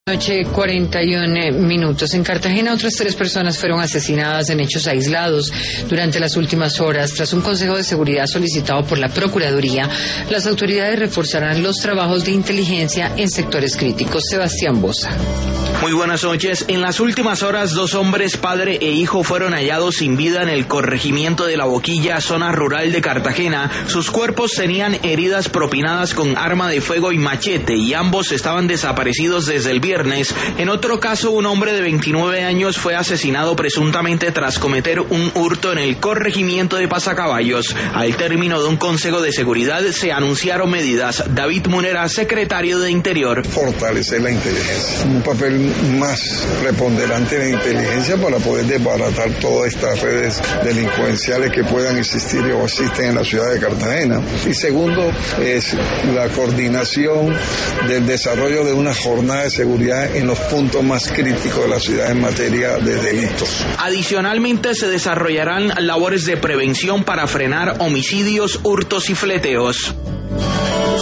Noche 41 minutos. En Cartagena otras 3 personas fueron asesinadas en hechos aislados durante las últimas horas. Tras un consejo de seguridad solicitado por la Procuraduría, las autoridades reforzarán los trabajos de inteligencia en sectores críticos. Sebastián Boza. Muy buenas noches. En las últimas horas, 2 hombres, padre e hijo, fueron hallados sin vida en el corregimiento de La Boquilla, zona rural de Cartagena. Sus cuerpos tenían heridas propinadas con arma de fuego y machete, y ambos estaban desaparecidos desde el viernes. En otro caso, un hombre de 29 años fue asesinado presuntamente tras cometer un hurto en el corregimiento de Pasacaballos. Al término de un consejo de seguridad se anunciaron medidas. David Munera, secretario de Interior. Fortalecer la inteligencia, un papel más preponderante en la inteligencia para poder desbaratar todas estas redes delincuenciales que puedan existir o existen en la ciudad de Cartagena. Y segundo es la coordinación del desarrollo de una jornada de seguridad en los puntos más críticos de la ciudad en materia de delitos. Adicionalmente se desarrollarán labores de prevención para frenar homicidios, hurtos y fleteos.